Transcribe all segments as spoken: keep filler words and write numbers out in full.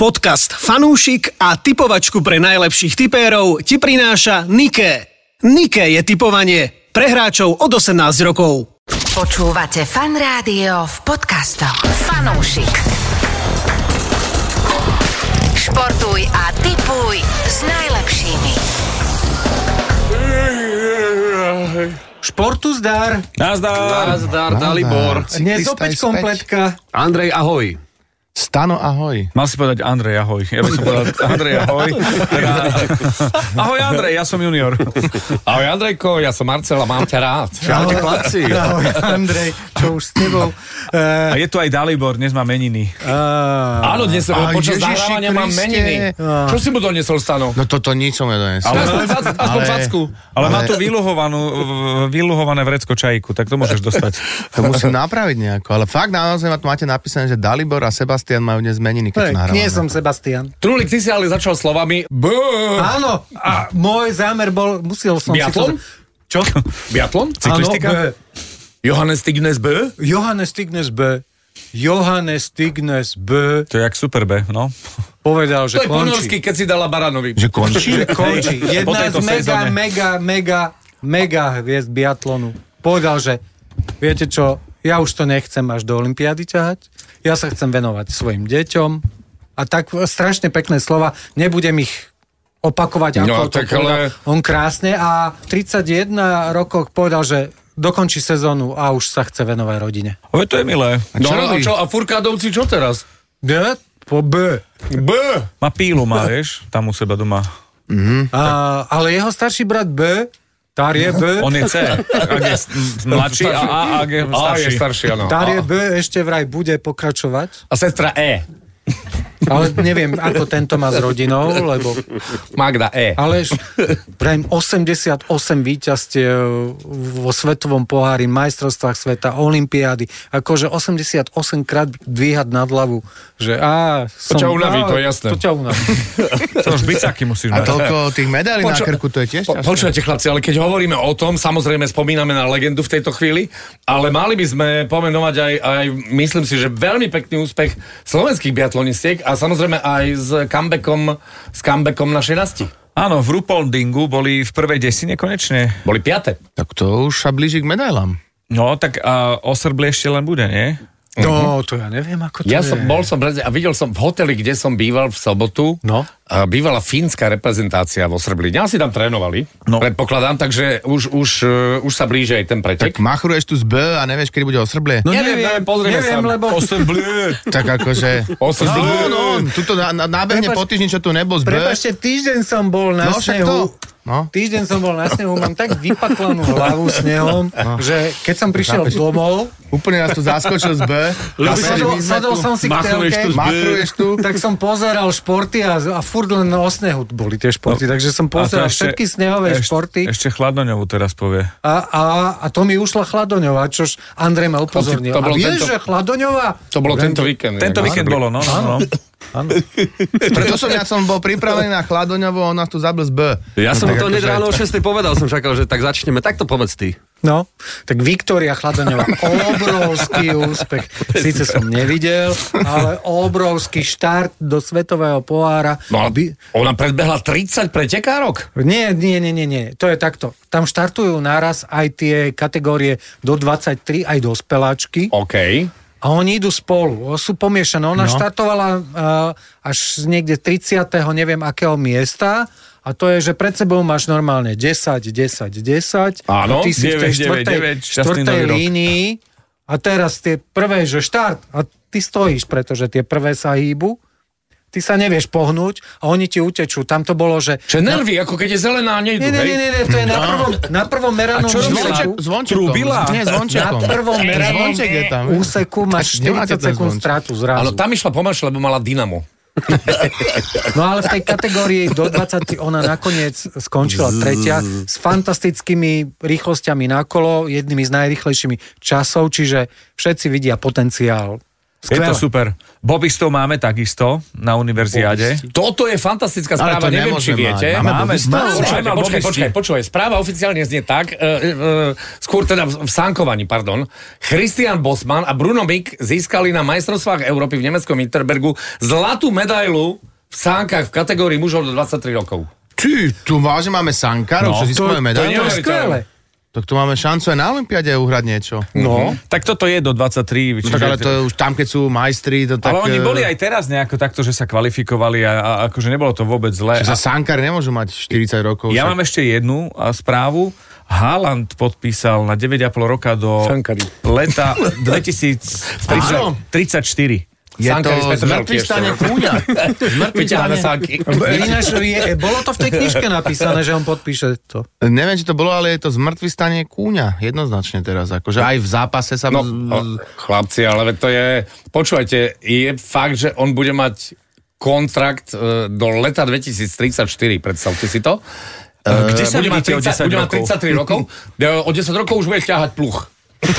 Podcast Fanúšik a typovačku pre najlepších tipérov ti prináša Niké. Niké je tipovanie pre hráčov od osemnásť rokov. Počúvate Fan Rádio v podcastoch. Fanúšik. Športuj a tipuj s najlepšími. Športu zdar. Nazdar. Nazdar, Dalibor. Dnes opäť kompletka. Andrej, ahoj. Stano, ahoj. Mal si povedať Andrej, ahoj. Ja by som povedal Andrej, ahoj. Teda... Ahoj Andrej, ja som junior. Ahoj Andrejko, ja som Marcel a mám ťa rád. Čaute chlapci. Ahoj Andrej, čo už s tebou. Uh, a je tu aj Dalibor, dnes má meniny. Uh, Áno, dnes som počas Ježiši nahrávania mám Kriste. meniny. Uh. Čo si mu donesol, Stano? No toto nič som nedonesol. Ale aspoň, fac- aspoň facku. Ale má tu vyluhovanú, vyluhované vrecko čajíku, tak to môžeš dostať. To musím napraviť nejako. Ale fakt naozaj máte napísané, že Dalibor a Sebastian majú dnes meniny, keď nahrávame. Nie som Sebastian. Trulik, ty si ale začal slovami B. Áno, a môj zámer bol, musel som Biatlon? si to... Čo? Biatlon? Cyklistika? Áno, B. Johannes Stignes B? Johannes Stignes B. Johannes Stignes B. To je jak Super B, no. Povedal, že To je po norsky, končí. keď si dala Baranovi. Že končí? Že končí. Po Jedna tejto z mega, sezóne. mega, mega, mega hviezd biatlonu. Povedal, že viete čo, ja už to nechcem až do olympiády ťahať. Ja sa chcem venovať svojim deťom. A tak strašne pekné slova. Nebudem ich opakovať, ako No, to tak povedal ale- on krásne. A v tridsaťjeden rokoch povedal, že dokončí sezónu a už sa chce venovať rodine. Ale to je milé. No čo a robí? čo, a furkádovci čo teraz? D? Po B. B. Má pílu, má, vieš, tam u seba doma. A, ale jeho starší brat B, Tár je B. On je C, ak je s- mladší a A, ak je A starší. je starší, áno. Tár je A, B, ešte vraj bude pokračovať. a sestra E. Ale neviem, ako tento má s rodinou, lebo... Magda E. Ale vrajím osemdesiatosem víťazstiev vo svetovom pohári, majstrovstvách sveta, olympiády. Akože osemdesiatosem krát dvíhať nad hlavu. Že á... To ťa unaví, to je jasné. To ťa unaví. To už bicaky musíš A mať. toľko tých medailí na Poču- krku, to je tiež Po, ťažké. počujete, chlapci, ale keď hovoríme o tom, samozrejme spomíname na legendu v tejto chvíli, ale mali by sme pomenovať aj, aj myslím si, že veľmi pekný úspech slovenských biatlonistiek a samozrejme aj s comebackom, s comebackom našej Nasti. Áno, v RuPoldingu boli v prvej desine konečne. Boli piate. Tak to už sa blíži k medailám. No, tak a Osrblie ešte len bude, nie? No, to ja neviem, ako to Ja je. som, bol som a videl som v hoteli, kde som býval v sobotu, No. a bývala fínska reprezentácia vo Srblíne. Asi tam trénovali, No. predpokladám, takže už, už, uh, už sa blíži aj ten pretek. Tak machruješ tu z B a nevieš, kedy bude Osrblie? No Neviem, neviem, neviem, pozrieme neviem, sa. lebo... Tak akože... Osrblie. No, no, tuto na, na, nábehne Prepač- po týždni, čo tu nebol z B. Prepačte, týždeň som bol na No, však snehu. to. No. Týždeň som bol na snehu, mám tak vypaklanú hlavu snehom, že keď som prišiel Chápeš? domov, Úplne nás tu zaskočil z B. sadol, sadol som si k telke, Machruješ tu. tak som pozeral športy a, a furt len o snehu boli tie športy, takže som A to pozeral ešte- všetky snehové ešte, športy Ešte Chladnoňovú teraz povie. a, a, a to mi ušla Chladoňová, čož Andrej ma upozornil. To A bolo vieš, tento- že Chladoňová? To bolo tento víkend. Tento inak. víkend bolo, no, no, no. Preto som ja som bol pripravený na Chladoňovo, on nás tu zabil z B. Ja som tak to akože- hneď ráno o šiestej povedal, som čakal, že tak začneme. Tak to povedz ty. No, tak Viktória Chladoňová, obrovský úspech. Síce som nevidel, ale obrovský štart do svetového pohára. No, ale By- ona predbehla tridsať pretekárok. Nie, nie, nie, nie, nie. To je takto. Tam štartujú naraz aj tie kategórie do dvadsaťtri, aj dospeláčky. OK. A oni idú spolu. Sú pomiešané. Ona no. štartovala uh, až niekde tridsiateho neviem akého miesta. A to je, že pred sebou máš normálne desať, desať, desať. Áno, A ty si v tej deväť, deväť, štvrtej, deväť, šťastný štvrtej nový rok. línii. A teraz tie prvé, že štart. A ty stojíš, pretože tie prvé sa hýbu. Ty sa nevieš pohnúť a oni ti utečú. Tam to bolo, že... Že nervy, ako keď je zelená, nejdu, Nie, nie, nie, hej? nie, nie, to je na prvom, na prvom meranom úseku. Zvončekom. Trúbila? Nie, zvončekom. Na prvom meranom Zvonček je tam. úseku máš Tak nemáte štyridsať ten sekúnd zvonček. stratu Ale zrazu. tam išla pomalšie, lebo mala dynamo. No ale v tej kategórii do dvadsať ona nakoniec skončila tretia s fantastickými rýchlosťami na kolo, jednými z najrýchlejšími časov, čiže všetci vidia potenciál Je to super. Bobistov máme takisto na univerziáde. Toto je fantastická správa, neviem, či viete. Mať. Máme, máme. Počkaj, počkaj, počkaj, počkaj. Správa oficiálne znie tak, uh, uh, skôr teda v, v sánkovaní, pardon. Christian Bosman a Bruno Mick získali na majstrovstvách Európy v nemeckom Interbergu zlatú medailu v sánkach v kategórii mužov do dvadsaťtri rokov. Ty, tu vážne máme sankárov, No, čo získame medailu. to je Skvelé. Tak tu máme šancu aj na olympiáde uhrať niečo. No. Tak toto je do dvadsaťtri. No, tak ale to je už tam, keď sú majstri, to tak... Ale oni boli aj teraz nejako takto, že sa kvalifikovali a, a akože nebolo to vôbec zlé. Že sa sankári nemôžu mať štyridsať rokov. Ja však. mám ešte jednu a, správu. Haaland podpísal na deväť a pol roka do Sankári. leta dvetisíctridsaťštyri. Je Sankári z to Petržalky zmrtvý stane ešte. kúňa. Zmrtvý Vyťaháme stane... sánky. Ináč, je, bolo to v tej knižke napísané, že on podpíše to. Neviem, či to bolo, ale je to zmrtvý stane kúňa. Jednoznačne teraz. Akože aj v zápase sa... No, no, chlapci, ale to je... Počúvajte, je fakt, že on bude mať kontrakt e, do leta dvetisíctridsaťštyri, predstavte si to. E, Kde sa bude mať vidíte o desať bude mať rokov? tridsaťtri rokov. E, O desať rokov už bude ťahať pluch.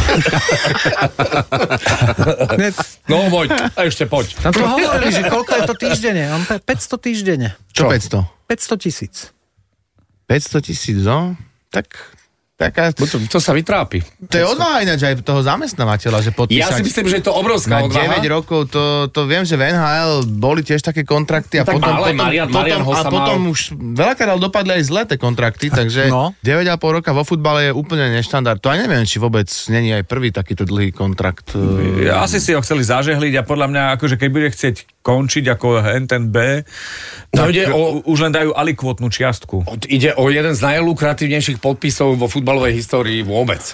No, Vojt, ešte poď. Tam to hovorili, že koľko je to týždenne. On pe- päťsto týždenne. Čo päťsto? päťsto tisíc. päťsto tisíc, no? Tak... Taká... To, to sa vytrápi. To je odvaha ináč aj toho zamestnávateľa, že podpísať... Ja si myslím, že je to obrovská na odvaha. deväť rokov, to, to viem, že v en há el boli tiež také kontrakty a Tak potom, mal aj potom, Marian- potom, Marian ho a sa potom mal. už veľakrát dopadli aj zlé tie kontrakty, takže No. deväť a pol roka vo futbale je úplne neštandard. To aj neviem, či vôbec není aj prvý takýto dlhý kontrakt. Ja asi si ho chceli zažehliť a podľa mňa, akože keď bude chcieť končiť ako N ten B, No, tak ide o- už len dajú alikvotnú čiastku. Ide o jeden z najlukratívnejších podpisov vo futbalovej histórii vôbec.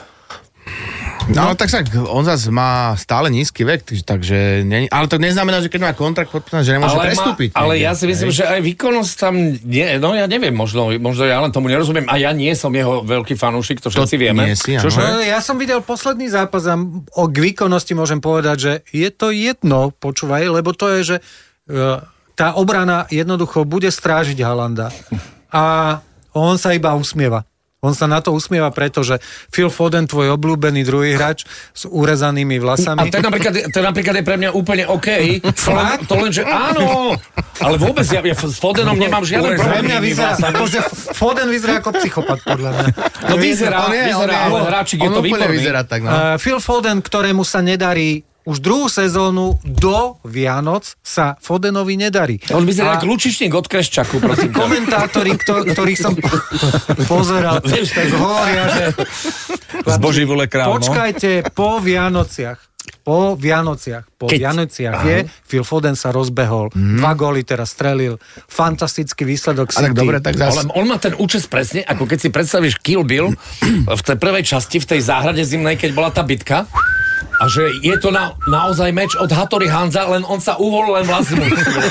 No, ale tak sa, on zase má stále nízky vek, takže... Nie, ale to neznamená, že keď má kontrakt podpísaný, že nemôže Ale, prestúpiť. ma, ale niekde, ja si myslím, hej. že aj výkonnosť tam nie, no ja neviem, možno, možno ja len tomu nerozumiem a ja nie som jeho veľký fanúšik, to všetci vieme. Nie si, áno. Čože? No, ja som videl posledný zápas a o k výkonnosti môžem povedať, že je to jedno, počúvaj, lebo to je, že uh, tá obrana jednoducho bude strážiť Haalanda a on sa iba usmieva. On sa na to usmieva, pretože Phil Foden, tvoj obľúbený druhý hráč s urezanými A vlasami. ten napríklad, ten napríklad je pre mňa úplne OK. To len, to len, že áno, ale vôbec ja, ja s Fodenom nemám žiaden Pre problém. mňa vyzerá, akože Foden vyzerá ako psychopat, podľa mňa. No vyzerá, On je- on vyzerá, je- ale hráčik je on to úplne výborný. vyzerá tak, no. Uh, Phil Foden, ktorému sa nedarí už druhú sezónu do Vianoc sa Fodenovi nedarí. On vyzerá A ako lučičník od Kreščaku, prosím. ťa. komentátori, kto, ktorých som pozeral, tak hovoria, že Z Boží vôle král, no. počkajte po Vianociach. Po Vianociach. Po Keď- Vianociach je, Phil Foden sa rozbehol. Mm. Dva góly teraz strelil. Fantastický výsledok A tak City. dobre, tak Ale zase... on má ten účes presne, ako keď si predstavíš Kill Bill v tej prvej časti, v tej záhrade zimnej, keď bola tá bitka. A že je to na, naozaj meč od Hattori Hanza, len on sa uhol len vlastnú.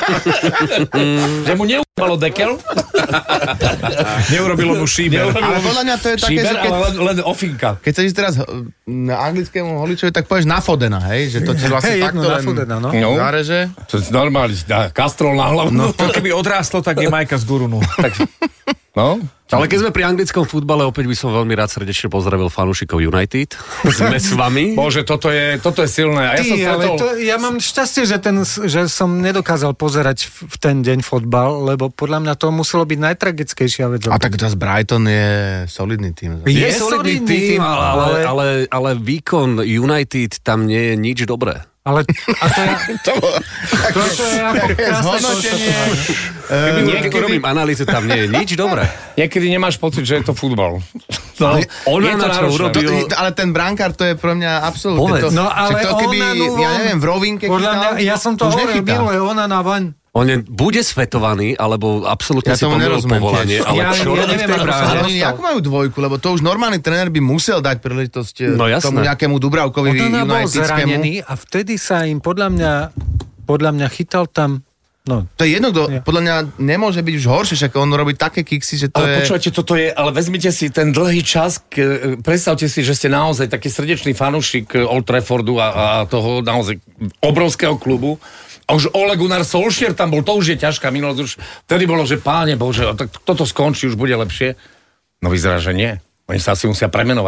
Že mu neubalo dekel. Neurobilo mu šíber. Ale podľa mňa to je také, Šíber, že keď, ale len, len ofinka. keď sa ísť teraz uh, na anglickému holičovi, tak povieš na Fodena, hej? Že to ti vlastne Hej, takto jedno na len Fodena, no. No. zareže. To je normálne, dá kastrol na hlavu. No. To keby odrástlo, tak je Majka z Gurunu. no. Ale keď sme pri anglickom futbale, opäť by som veľmi rád srdečne pozdravil fanúšikov United. Sme s vami. Bože, toto je, toto je silné. A ja Ty, som ale stretol... to, ja mám šťastie, že, ten, že som nedokázal pozerať v, v ten deň fotbal, lebo podľa mňa to muselo byť najtragickejšia vec. A tak zase Brighton je solidný tým. Je Je solidný tým, ale, ale, ale, ale výkon United tam nie je nič dobré. Ale a to je, To bolo to, to je ako krásne zhodnotenie. Keby Uh, niekedy robím analýzu, tam nie je nič dobré. Niekedy nemáš pocit, že je to futbal. No, on je to na čo náročné. urobil. to, ale ten brankár, to je pre mňa absolútne. Povedz. To, No ale však to keby, Onanu ja von- neviem, v rovinke podľa mňa, chytal, ja som to už hovoril nechytá. minule, ona na vaň. On je, bude svetovaný, alebo absolútne Ja si tomu pomýlil nerozumiem povolanie, tiež. ale Ja- čo ja robí v neviem, tej ako sa bráne? Ale oni ako majú dvojku, lebo to už normálny tréner by musel dať príležitosť No no, jasné. tomu nejakému Dubravkovi Ona bol Unitedskemu. zranený a vtedy sa im podľa mňa podľa mňa chytal tam no, To je jedno, kto, Ja. podľa mňa nemôže byť už horšie, však on robí také kiksy, že to Ale je... počúvajte, toto je, ale vezmite si ten dlhý čas, k, predstavte si, že ste naozaj taký srdečný fanúšik Old Traffordu a, a toho naozaj obrovského klubu. A už Ole Gunnar Solskjaer tam bol, to už je ťažká minulosť, už vtedy bolo, že páne Bože, tak toto skončí, už bude lepšie. No vyzerá, že nie. Oni sa asi musia premenovať.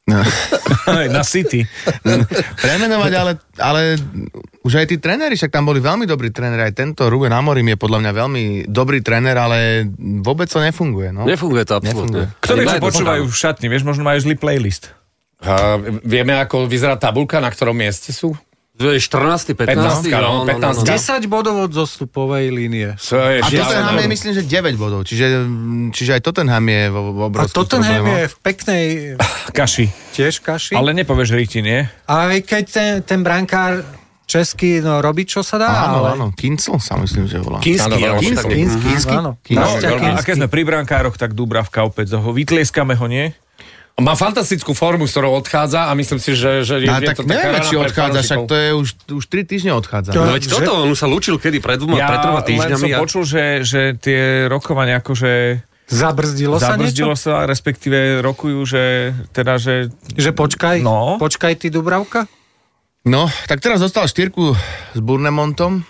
No. Na City. Premenovať, ale, ale už aj tí tréneri, však tam boli veľmi dobrí tréneri, aj tento Ruben Amorim je podľa mňa veľmi dobrý tréner, ale vôbec to nefunguje. No? Nefunguje to absolútne. Ktorí to počúvajú v šatni, vieš, možno majú zlý playlist. Uh, vieme, ako vyzerá tabulka, na ktorom mieste sú? štrnásty, pätnásty pätnásty, no, pätnásty. desať bodov od zostupovej línie. So je A Tottenham je, myslím, že deväť bodov, čiže, čiže aj Tottenham je v, v A obrovských Tottenham problémoch. je v peknej Kaši. tiež kaši. Ale nepovieš ryti, nie? Ale keď ten, ten brankár český no, robí, čo sa dá. Áno, ale... áno, Kincl sa myslím, že volá. Kinsky, Áno, alebo Kinsky. tak nejak. Kinsky, Kinsky? áno. Kinsky. No, Nastia a Kinsky. keď sme pri brankároch, tak Dúbravka opäť ho vytlieskame ho, nie? Má fantastickú formu, s ktorou odchádza a myslím si, že, že je, No, je tak to taká nevieme, rana či pre odchádza, však fanúšikov. to je už, už tri týždne odchádza. Čo? No veď Že- toto, on sa lúčil kedy pred dvoma, Ja pred troma len týždňami. som a- počul, že, že tie rokovania akože Zabrzdilo sa zabrzdilo niečo? sa, respektíve rokujú, že teda, že Že počkaj, No. počkaj ty Dubravka? No, tak teraz dostal štyrku s Burnemontom.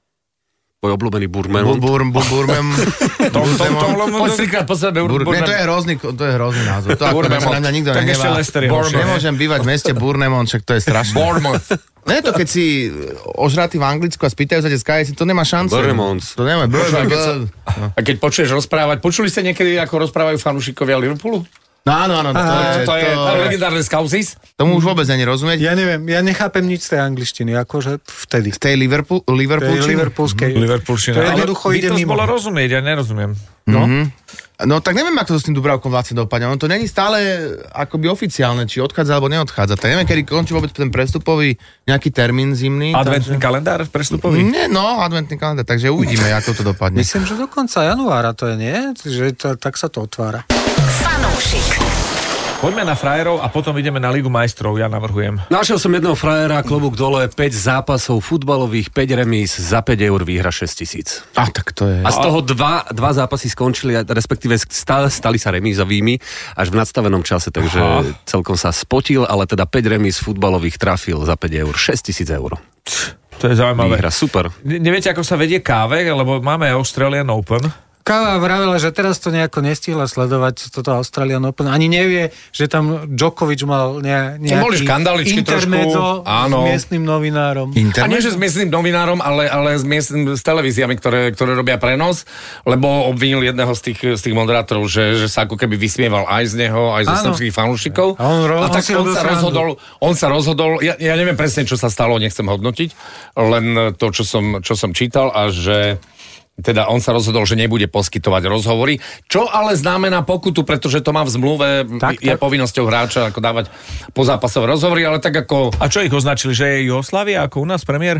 Tvoj obľúbený Bur, Burmemont. bur, bur, burmem, Tom, tom, tom, Poď trikrát po sebe. bur, ne, to je hrozný, to je hrozný názov. To ako Bournemouth. na mňa nikto Tak ešte nehnevá. Leicester je Bournemouth. horšie, ne? Nemôžem bývať v meste Burnemont, však to je strašné. Bournemouth. Nie to, keď si ožratý v Anglicku a spýtajú sa tie si to nemá šancu. Bournemouth. To nemá. Počúvaj, keď sa- A keď počuješ rozprávať, počuli ste niekedy, ako rozprávajú fanúšikovia Liverpoolu? No áno, áno. To, To, je, to je to, legendárne skausis. tomu už vôbec není rozumieť. Ja neviem, ja nechápem nič z tej angličtiny, akože vtedy. Z tej Liverpool, Tej Liverpoolčiny? liverpoolskej. Liverpoolština. To Ale jednoducho by ide to mimo. bolo rozumieť, ja nerozumiem. No. No tak neviem, ako to s tým Dubravkom vlastne dopadne. On to není stále akoby oficiálne, či odchádza alebo neodchádza. Tak neviem, kedy končí vôbec ten prestupový nejaký termín zimný. Adventný kalendár prestupový? Nie, no, adventný kalendár, takže uvidíme, ako to dopadne. Myslím, že do konca januára to je, nie? Že to, tak sa to otvára. Fanúšik. Poďme na frajerov a potom ideme na Ligu majstrov, ja navrhujem. Našiel som jedného frajera, klobúk dole, päť zápasov futbalových, päť remíz, za päť eur výhra šesť tisíc. A tak to je... A z toho dva, dva zápasy skončili, respektíve stali, stali sa remízovými až v nadstavenom čase, takže Aha. celkom sa spotil, ale teda päť remíz futbalových trafil za päť eur, šesť tisíc eur. To je zaujímavé. Výhra, super. Ne- Neviete, ako sa vedie káve, lebo máme Australian Open. Káva vravela, že teraz to nejako nestihla sledovať toto Australian Open. Ani nevie, že tam Djokovic mal ne, nejaký boli škandáličky intermezzo trošku, áno. s miestnym novinárom. A nie, Internet? že s miestnym novinárom, ale, ale s, miestnym, s televíziami, ktoré, ktoré robia prenos, lebo obvinil jedného z tých, z tých moderátorov, že, že sa ako keby vysmieval aj z neho, aj zo Áno. srbských fanúšikov. A on ro- a tak on si on robil sa srandu. rozhodol, on sa rozhodol, ja, ja neviem presne, čo sa stalo, nechcem hodnotiť, len to, čo som, čo som čítal a že teda on sa rozhodol, že nebude poskytovať rozhovory, čo ale znamená pokutu, pretože to má v zmluve, Tak, je tak. povinnosťou hráča ako dávať pozápasové rozhovory, ale tak ako... A čo ich označili, že je Jugoslavia ako u nás premiér?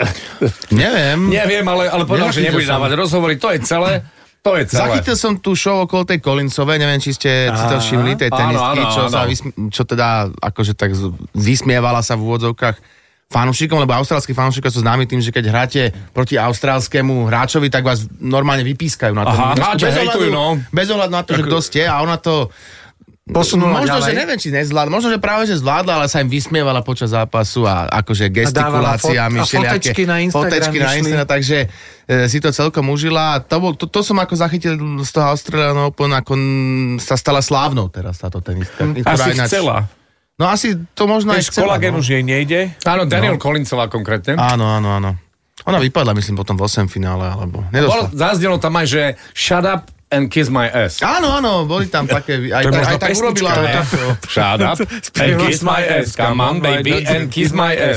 Neviem. Neviem, ale, ale povedal, že Nezachytil nebude som. dávať rozhovory, to je celé. To je celé. Zachytil som tú show okolo tej Collinsovej, neviem, či ste si to všimli, tej Áno, tenistky, áno, čo, áno. sa vysm- čo teda akože tak z- vysmievala sa v úvodzovkách fanúšikom, lebo austrálski fanúšikovia sú známi tým, že keď hráte proti austrálskému hráčovi, tak vás normálne vypískajú na to. Aha, no a čo bez, hejtujú, ohľadu, no. bez ohľadu na to, že kto ste, a ona to Posunula možno, ďalej. že neviem, či nezvládla, možno, že práve, že zvládla, ale sa im vysmievala počas zápasu a akože gestikuláciami, A dávala fot- a všelijaké fotečky na Instagram fotečky na išli. Instagram, takže e, si to celkom užila. A to, bol, to, to som ako zachytil z toho Australian Open, ako m, sa stala slávnou teraz táto tenistka. ktorá Asi ináč- chcela. No asi to možno aj Vieš, chcela. kolagén No. už jej nejde. Áno, Daniel no. Collinsová konkrétne. Áno, áno, áno. Ona vypadla, myslím, potom v osemfinále, alebo Bol, nedošla. zaznelo tam aj, že shut up and kiss my ass. Áno, áno, boli tam také, aj, To je tak, možno aj tak pesnička, urobila. ne? ale- Shut up and kiss my ass. Come on, baby, and kiss my ass.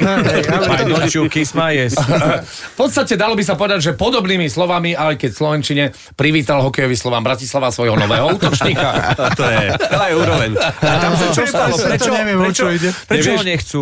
Why don't you kiss my ass? V podstate dalo by sa povedať, že podobnými slovami, ale keď v slovenčine privítal hokejový Slován Bratislava svojho nového útočníka. To je, to je úroveň. A tam sa čo stalo? to Prečo, neviem, o prečo, čo ide. prečo ho Nevieš? nechcú?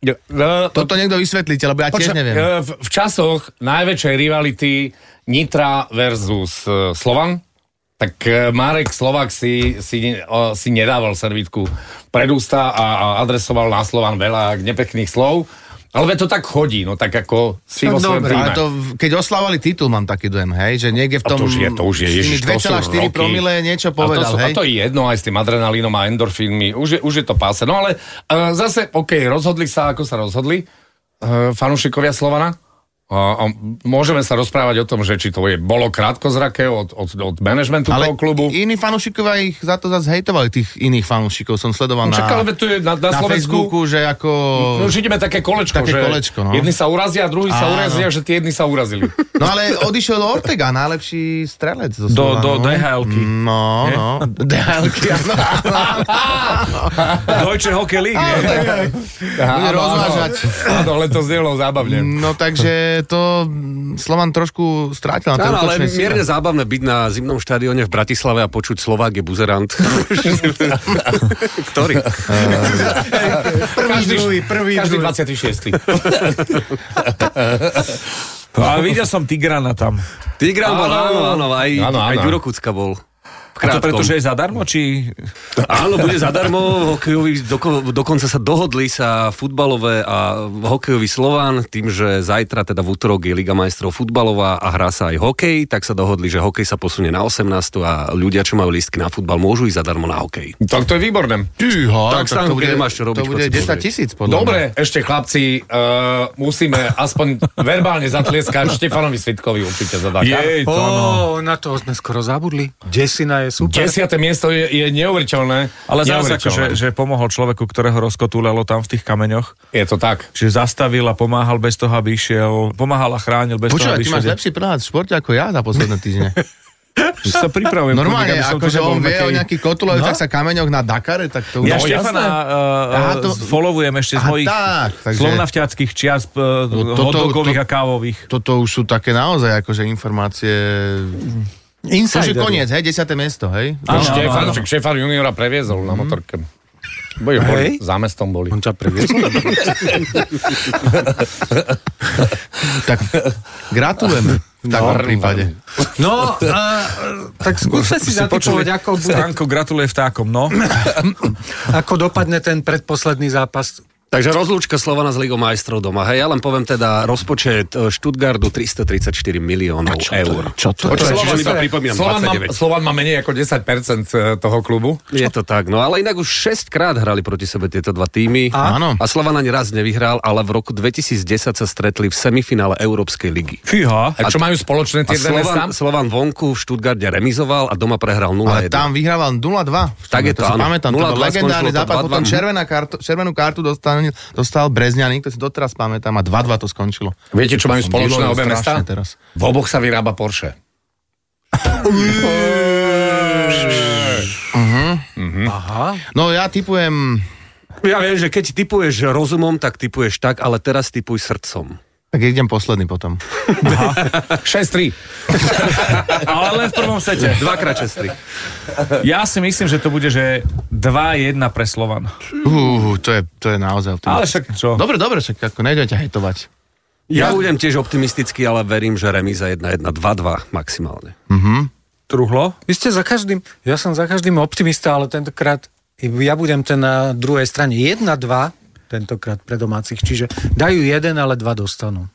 Toto niekto vysvetlíte, lebo ja tiež Poča- neviem. e, V, v časoch najväčšej rivality Nitra versus e, Slovan, tak e, Marek Slovák si, si, o, si nedával servítku pred ústa a, a adresoval na Slovan veľa nepekných slov. Ale veď to tak chodí, no tak ako si vo svojom Dobre, týme. Ale to, keď oslávali titul, mám taký dojem, hej, že niekde v A tom... to už je- to už je, s tými ježiš, to sú dva celé štyri roky. promile niečo A to, povedal, sú, a hej. to je jedno aj s tým adrenalínom a endorfínmi. Už je, už je to páse. No ale uh, zase, OK, rozhodli sa, ako sa rozhodli uh, fanúšikovia Slovana. A, a môžeme sa rozprávať o tom, že či to je, bolo krátkozraké od, od, od manažmentu toho klubu. iní fanúšikovia ich za to zase hejtovali, tých iných fanúšikov. Som sledoval no, na, čak, ale to je na, na, na Facebooku, že ako... No, už ideme také kolečko, také že kolečko, no. jedni sa urazia, druhí sa urazia, že tie jedni sa urazili. No ale odišiel do Ortega, najlepší strelec. Do, do, do dé há elky. No, no. dé há elky, áno. Deutsche Hockey League, nie? Bude rozvážať. Áno, ale to znelo zábavne. No takže to Slovan trošku strátil na tej Áno, ale útočnej sile. mierne zábavné byť na zimnom štadióne v Bratislave a počuť Slovák je buzerant. Ktorý? Prvý, druhý, prvý, Každý druhý. dvadsiaty šiesty A videl som Tigrana tam. Tigran bol, áno, áno, aj, Áno, áno. aj Ďuro Kucka bol. A to preto, že je zadarmo, či... Áno, bude zadarmo, hokejový, doko, dokonca sa dohodli sa futbalové a hokejový Slovan, tým, že zajtra, teda v útorok je Liga majstrov futbalová a hrá sa aj hokej, tak sa dohodli, že hokej sa posunie na osemnástu a ľudia, čo majú lístky na futbal, môžu ísť zadarmo na hokej. Tak to je výborné. Týho, Tak sa to bude, nemáš čo robiť, to bude choď si desať pozrieť. tisíc, podľa Dobre, ešte chlapci, uh, musíme aspoň verbálne zatlieskať Štefanovi Svitkovi určite za Dakar. Jej, to no. Ó, na to sme skoro zabudli. Desina je super. Desiate miesto je, je neuveriteľné. Ale zase ako, že, Neuveriteľné. že pomohol človeku, ktorého rozkotúľalo tam v tých kameňoch. Je to tak. Čiže zastavil a pomáhal bez toho, aby išiel. Pomáhal a chránil bez toho, Počúvaj, aby ty išiel. máš lepší prehľad v športe ako ja za posledné týždne. Už sa pripravujem. Normálne, aby som tu akože nebol on vie takej- o nejakých kotulajúcach sa kameňoch na Dakare, tak to už... Ja No, Štefana jasné. uh, Aha, to- followujem ešte z Aha, mojich tak, takže- slovnavťackých čias uh, toto- hotdogových to- a kávových. Toto už sú také naozaj akože informácie... To už je Insider. koniec, hej, desiate miesto, hej? Áno, Štefan, áno, áno. Štefan juniora previezol na motorke. Boli, boli, Hej. za mestom boli. On ťa previezol? Tak gratulujeme v takom No, prípade. No, a, tak skúste si Ste počuli? zatipovať, ako, bude, Stanko gratuluje vtákom, no. ako dopadne ten predposledný zápas. Takže rozlúčka Slovana s Ligou majstrov doma. Hej, ja len poviem teda rozpočet e, Stuttgartu tristotridsaťštyri miliónov eur. Čo to? Počuť, Slovan- Slovan, iba pripomínam, Slovan má, dvadsaťdeväť. Slovan má menej ako desať percent toho klubu. Je to tak, no ale inak už šesťkrát hrali proti sebe tieto dva týmy. Áno. A Slovan ani raz nevyhral, ale v roku dvetisícdesať sa stretli v semifinále Európskej ligy. Fíha. A čo majú spoločné A tie dve mestá? Slovan, Slovan vonku v Stuttgarte remizoval a doma prehral nula Ale jedna. tam vyhrával nula dva. Tak je to, si áno. pamätám, to nula bol dva legendárny skončilo to zápas, dva dva. potom červená kartu, červenú kartu dostal, dostal Brezňaník, to si doteraz pamätám, a dva dva to skončilo. Viete, čo majú spoločné Bylo obe mestá? strašné teraz. V oboch sa vyrába Porsche. Aha. No ja typujem, Ja viem, že keď tipuješ rozumom, tak tipuješ tak, ale teraz tipuj srdcom. tak idem posledný potom. šesť tri. Ale len v prvom sete. Dvakrát čestri. Ja si myslím, že to bude, že dva jedna pre Slovan. Uh, to je, to je naozaj Ale optimistické. však čo? Dobre, dobre, však ako nejdete hejtovať. Ja budem tiež optimistický, ale verím, že remíza jedna jedna, dva dva maximálne. Truhlo? Vy ste za každým, ja som za každým optimista, ale tentokrát ja budem ten na druhej strane. jedna dva tentokrát pre domácich, čiže dajú jeden, ale dva dostanú.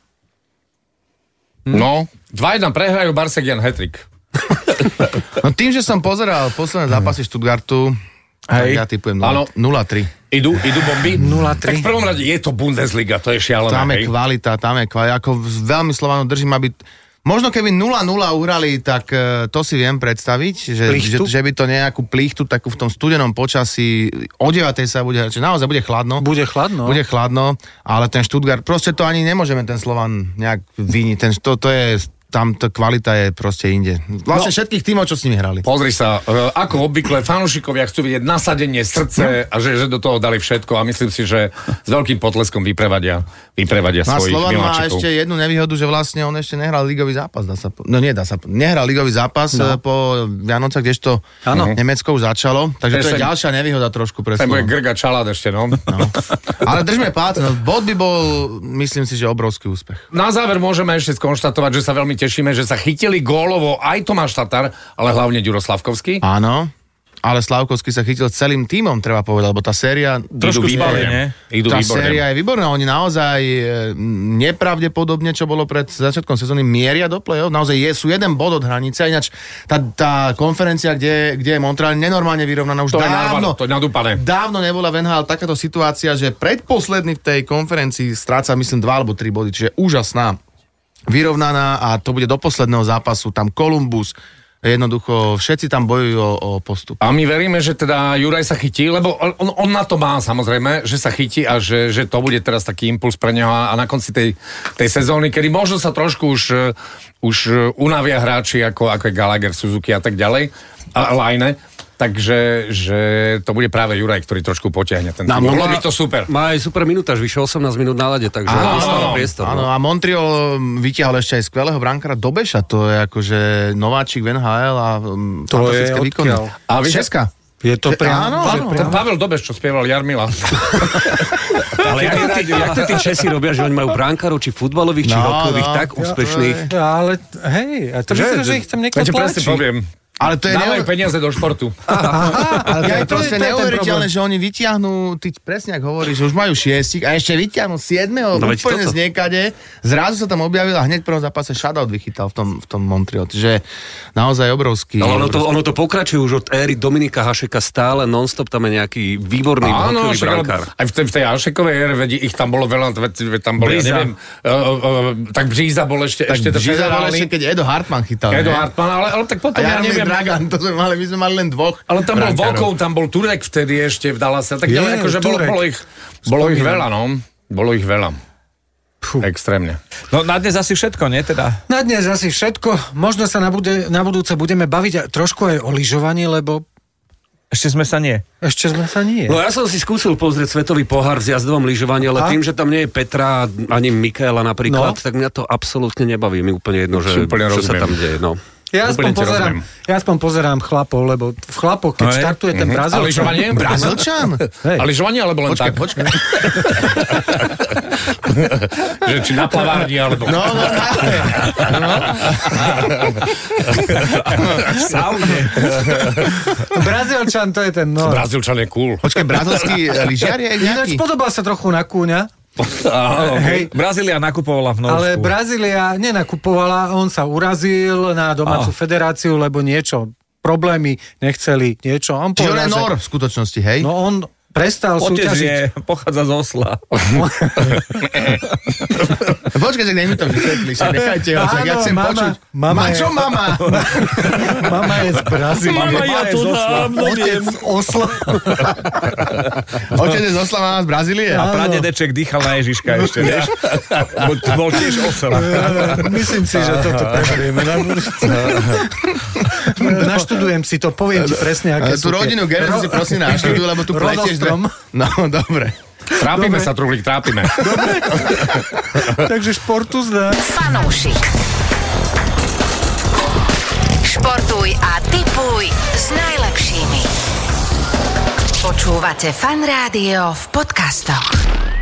No, dva jedna prehrajú Barsegian hat-trick. No tým, že som pozeral posledné zápasy Stuttgartu, tak Hej. ja typujem Áno. nula tri. Idú, idú bomby? nula Tak tri. v prvom rade je to Bundesliga, to je šialené. Tam je hej. kvalita, tam je kvalita. Ako veľmi Slovanu držím, aby... Možno keby nula nula uhrali, tak uh, to si viem predstaviť, že, že, že by to nejakú plíchtu takú v tom studenom počasí o deviatej sa bude, že naozaj bude chladno. Bude chladno. Bude chladno, ale ten Stuttgart, proste to ani nemôžeme ten Slovan nejak vyniť. Ten, to, to je, tam tá kvalita je proste inde. Vlastne no. Všetkých tímov, čo s nimi hrali. Pozri sa, e, ako obvykle, fanúšikovia chcú vidieť nasadenie srdce a že, že do toho dali všetko a myslím si, že s veľkým potleskom vyprevadia, vyprevadia No a svojich Slovan má miláčikov. ešte jednu nevýhodu, že vlastne on ešte nehral ligový zápas. Dá sa, po- no nie, dá sa, nehral ligový zápas no. po Vianocach, kdežto Áno. Nemecko už začalo. Takže to je Sem- ďalšia nevýhoda trošku pre Ten bude Slovan. Grga Čalát ešte, no. No. Ale držme pád, no, bod by bol, myslím si, že obrovský úspech. Na záver môžeme ešte skonštatovať, že sa veľmi tešíme, že sa chytili gólovo aj Tomáš Tatar, ale hlavne Ďuro Slavkovský. Áno, ale Slavkovský sa chytil celým tímom, treba povedať, lebo tá séria... Trošku Idú spali, výborne. nie? Idú Tá výborne. séria je výborná, oni naozaj e, nepravdepodobne, čo bolo pred začiatkom sezóny, mieria do play-off, naozaj je, sú jeden bod od hranice, ináč tá, tá konferencia, kde, kde je Montreal nenormálne vyrovnaná, už To je dávno, narvané, to je nadúpané. dávno nebola v en há el takáto situácia, že predposledný v tej konferencii stráca, myslím, dva alebo tri body, čiže úžasná. vyrovnaná a to bude do posledného zápasu. Tam Columbus, jednoducho všetci tam bojujú o, o postup. A my veríme, že teda Juraj sa chytí, lebo on, on na to má samozrejme, že sa chytí a že, že to bude teraz taký impuls pre neho a na konci tej, tej sezóny, kedy možno sa trošku už, už unavia hráči ako, ako je Gallagher, Suzuki a tak ďalej, a Laine. Takže že to bude práve Juraj, ktorý trošku potiahne ten tým. Mohlo by to super. Má aj super minútaž, vyše osemnásť minút na lade, takže dostal priestor. Áno, a Montreal vytiahol ešte aj skvelého brankára Dobeša, to je akože nováčik v en há el a um, fantastické výkony. A vy Česka? Je to priamo. Áno, áno. Ten Pavel Dobeš, čo spieval Jarmila. Ale jak to, tí, jak to tí Česi robia, že oni majú brankárov, či futbalových, či No, hokejových, no. tak úspešných. Ja, ale hej, a to myslím, že ich tam niekto Ja ti presne tlačí. poviem. Ale to je Dávajú neu... peniaze do športu. Ale to je to je- proste to je ten neuveriteľné, problém. že oni vyťahnú, ty presne ako hovoríš, že už majú šiestich a ešte vyťahnú siedmeho No veď úplne toto. z niekade. Zrazu sa tam objavil a hneď v prvom zápase shutout vychytal v tom, v tom Montreal. Čiže naozaj obrovský. Ale ono to, ono to pokračuje už od éry Dominika Hašeka stále, non-stop tam je nejaký výborný Áno, hokejový však, ale brankár. aj v tej, v tej Alšekovej ére, veď ich tam bolo veľa, veď, veď tam bol, ja Bríza. neviem, uh, uh, tak Bříza bol ešte, Tak ešte to Bříza bol federálny. ešte, keď Edo Hartmann chytal. Edo ne? Hartmann, ale, ale tak A potom, ja Jaromír neviem, Dragan, to sme mali, my sme mali len dvoch. ale tam bol brankárov. Volkov, tam bol Turek vtedy ešte v Dallase, tak Je, ďalej, akože bolo, Turek. bolo ich, bolo ich veľa, no. Bolo ich veľa. Extrémne. No na dnes asi všetko, nie teda? Na dnes asi všetko. Možno sa na, bude, na budúce budeme baviť a trošku aj o lyžovaní, lebo Ešte sme sa nie. ešte sme sa nie. No ja som si skúsil pozrieť svetový pohár v jazdovom lyžovaní, ale A? tým, že tam nie je Petra ani Mikaela napríklad, No. tak mňa to absolútne nebaví. Mi úplne jedno, že Úplne čo sa rozumiem. tam deje. No. Ja aspoň, Úplne ti pozerám, rozumiem. ja aspoň pozerám chlapov, lebo v chlapoch, keď No je. štartuje ten A Brazílčan... lyžovanie? Brazílčan? Hej. A lyžovanie, alebo len Počkaj, tak? počkaj. Že či na plavárni, alebo... No, no, no. V saune. Brazílčan, to je ten... No. Brazílčan je cool. Počkaj, brazilský lyžiar je Ináč nejaký? podobal sa trochu na kúňa, Áno, hej, Brazília nakupovala v Norsku. ale Brazília nenakupovala, on sa urazil na domácu Ah. federáciu, lebo niečo, problémy, nechceli niečo. On Čiže on povedal, je že... nor v skutočnosti, hej? No on prestal Otec súťažiť. je, pochádza z Osla. Počkaj, že nech mi to vysvetlíš, nechajte ho, však ja Áno, chcem mama- počuť. mama Ma, je- čo mama? Mama je z Brazílie. Mama, ja to dávno Otec z Osla. Otec je z Osla, mama z Brazílie? A pradedeček dýchal na Ježiška ešte, vieš? Bol, bol tiež osel. Myslím si, že toto preberieme na budúce. Naštudujem si to, poviem ti presne, aké Ale sú tú rodinu Gerard si prosím naštuduj, lebo tu pletieš... dve- Rodostrom. No, dobre. Trápime Dobre. sa, Truhlík, trápime. Takže športu zdá. Fanúšik. Športuj a tipuj s najlepšími. Počúvate Fan Rádio v podcastoch.